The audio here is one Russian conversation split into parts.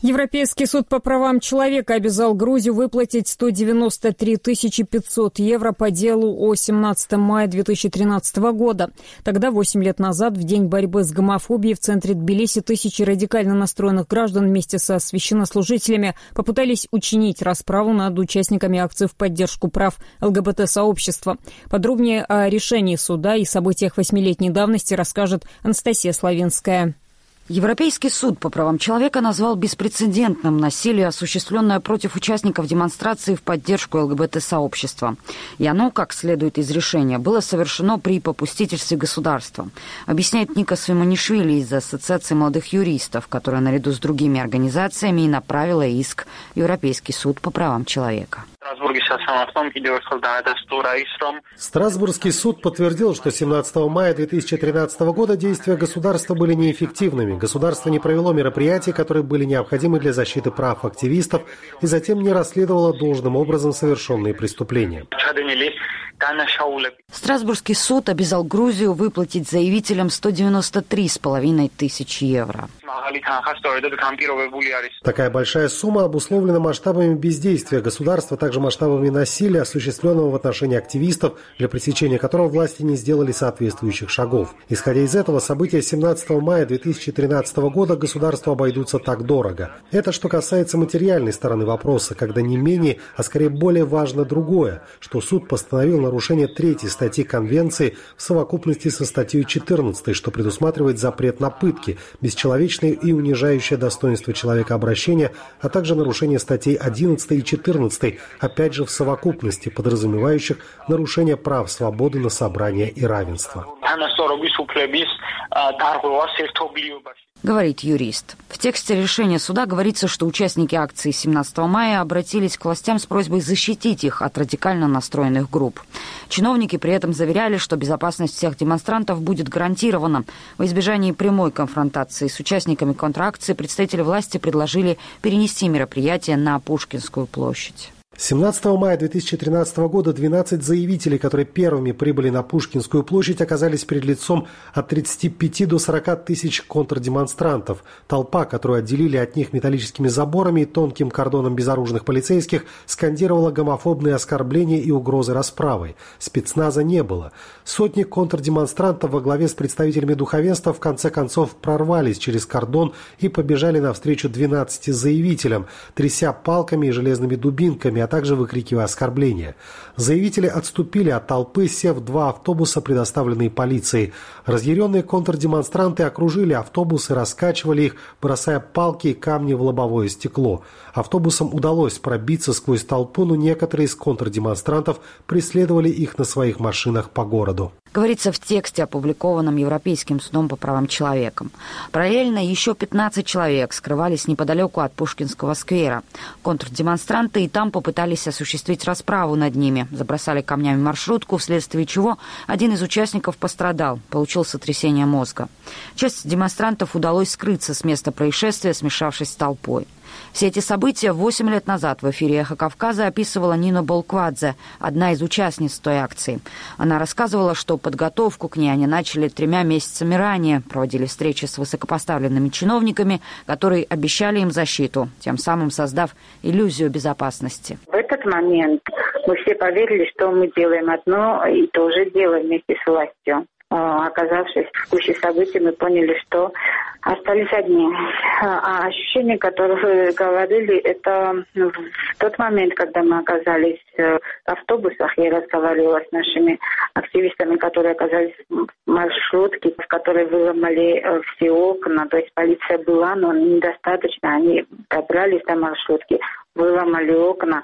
Европейский суд по правам человека обязал Грузию выплатить 193 500 евро по делу о 17 мая 2013 года. Тогда, 8 лет назад, в день борьбы с гомофобией в центре Тбилиси, тысячи радикально настроенных граждан вместе со священнослужителями попытались учинить расправу над участниками акции в поддержку прав ЛГБТ-сообщества. Подробнее о решении суда и событиях 8-летней давности расскажет Анастасия Славинская. Европейский суд по правам человека назвал беспрецедентным насилие, осуществленное против участников демонстрации в поддержку ЛГБТ-сообщества. И оно, как следует из решения, было совершено при попустительстве государства. Объясняет Никос Вимонишвили из Ассоциации молодых юристов, которая наряду с другими организациями и направила иск в Европейский суд по правам человека. Страсбургский суд подтвердил, что 17 мая 2013 года действия государства были неэффективными. Государство не провело мероприятий, которые были необходимы для защиты прав активистов, и затем не расследовало должным образом совершенные преступления. Страсбургский суд обязал Грузию выплатить заявителям 193,5 тысячи евро. Такая большая сумма обусловлена масштабами бездействия государства, также масштабами насилия, осуществленного в отношении активистов, для пресечения которого власти не сделали соответствующих шагов. Исходя из этого, события 17 мая 2013 года государству обойдутся так дорого. Это что касается материальной стороны вопроса, когда не менее, а скорее более важно другое, что суд постановил нарушение 3 статьи Конвенции в совокупности со статьей 14, что предусматривает запрет на пытки, бесчеловечное и унижающее достоинство человека обращение, а также нарушение статей 11 и 14, опять же в совокупности, подразумевающих нарушение прав свободы на собрание и равенство. Говорит юрист. В тексте решения суда говорится, что участники акции 17 мая обратились к властям с просьбой защитить их от радикально настроенных групп. Чиновники при этом заверяли, что безопасность всех демонстрантов будет гарантирована. Во избежании прямой конфронтации с участниками контракции представители власти предложили перенести мероприятие на Пушкинскую площадь. 17 мая 2013 года 12 заявителей, которые первыми прибыли на Пушкинскую площадь, оказались перед лицом от 35 до 40 тысяч контрдемонстрантов. Толпа, которую отделили от них металлическими заборами и тонким кордоном безоружных полицейских, скандировала гомофобные оскорбления и угрозы расправой. Спецназа не было. Сотни контрдемонстрантов во главе с представителями духовенства в конце концов прорвались через кордон и побежали навстречу 12 заявителям, тряся палками и железными дубинками, а также выкрикивая оскорбления. Заявители отступили от толпы, сев в 2 автобуса, предоставленные полицией. Разъяренные контрдемонстранты окружили автобусы, раскачивали их, бросая палки и камни в лобовое стекло. Автобусам удалось пробиться сквозь толпу, но некоторые из контрдемонстрантов преследовали их на своих машинах по городу. Говорится в тексте, опубликованном Европейским судом по правам человека. Параллельно еще 15 человек скрывались неподалеку от Пушкинского сквера. Контрдемонстранты и там попытались осуществить расправу над ними. Забросали камнями маршрутку, вследствие чего один из участников пострадал, получил сотрясение мозга. Часть демонстрантов удалось скрыться с места происшествия, смешавшись с толпой. Все эти события 8 лет назад в эфире «Эхо Кавказа» описывала Нина Болквадзе, одна из участниц той акции. Она рассказывала, что подготовку к ней они начали 3 месяцами ранее, проводили встречи с высокопоставленными чиновниками, которые обещали им защиту, тем самым создав иллюзию безопасности. В этот момент мы все поверили, что мы делаем одно и то же дело вместе с властью. Оказавшись в куче событий, мы поняли, что остались одни. А ощущения, которые вы говорили, это в тот момент, когда мы оказались в автобусах, я разговаривала с нашими активистами, которые оказались в маршрутке, в которой выломали все окна. То есть полиция была, но недостаточно. Они добрались до маршрутки, выломали окна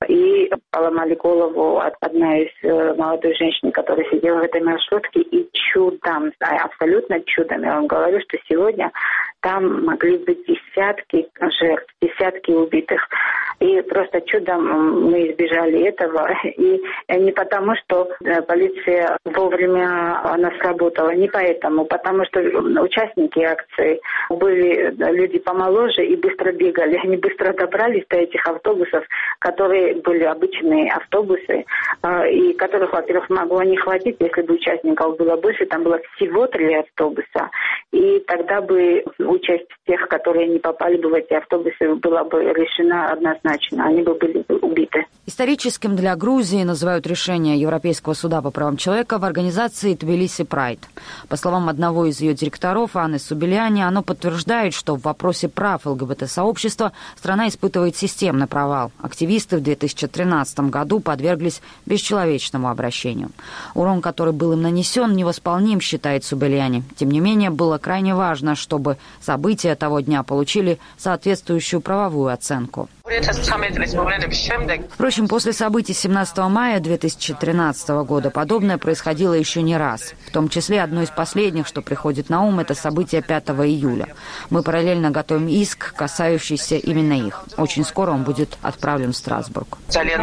и поломали голову одна из молодых женщин, которая сидела в этой маршрутке, и чудом, абсолютно чудом, я вам говорю, что сегодня там могли быть десятки жертв, десятки убитых. И просто чудом мы избежали этого. И не потому, что полиция вовремя она сработала, не поэтому, потому что участники акции были люди помоложе и быстро бегали. Они быстро добрались до этих автобусов, которые были обычные автобусы, и которых, во-первых, могло не хватить, если бы участников было больше. Там было всего 3 автобуса. И тогда бы участь тех, которые не попали бы в эти автобусы, была бы решена однозначно. Они бы были убиты. Историческим для Грузии называют решение Европейского суда по правам человека в организации Тбилиси Прайд. По словам одного из ее директоров, Анны Субеляни, оно подтверждает, что в вопросе прав ЛГБТ-сообщества страна испытывает системный провал. Активисты в 2013 году подверглись бесчеловечному обращению. Урон, который был им нанесен, невосполним, считает Субеляни. Тем не менее, было крайне важно, чтобы события того дня получили соответствующую правовую оценку. Впрочем, после событий 17 мая 2013 года подобное происходило еще не раз. В том числе одно из последних, что приходит на ум, это событие 5 июля. Мы параллельно готовим иск, касающийся именно их. Очень скоро он будет отправлен в Страсбург.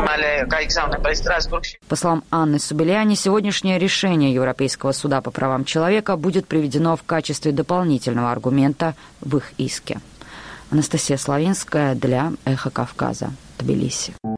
По словам Анны Субеляни, сегодняшнее решение Европейского суда по правам человека будет приведено в качестве дополнительного аргумента в их иске. Анастасия Славинская для «Эхо Кавказа», Тбилиси.